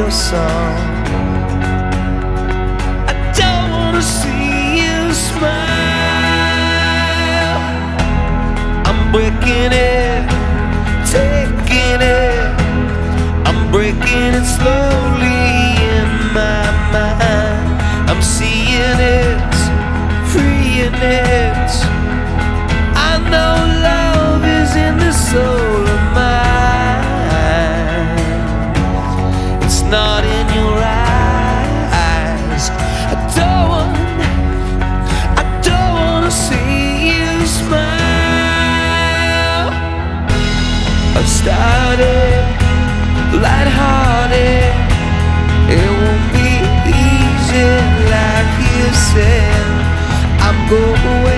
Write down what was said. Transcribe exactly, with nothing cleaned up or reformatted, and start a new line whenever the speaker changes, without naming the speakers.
your song. I don't wanna see you smile. I'm breaking it, taking it, I'm breaking it slowly in my mind. I'm seeing it, freeing it. I know love is in the soul of mine. It's not in your eyes. I don't want, I don't wanna see you smile. I've started lighthearted. It won't be easy like you said. I'm going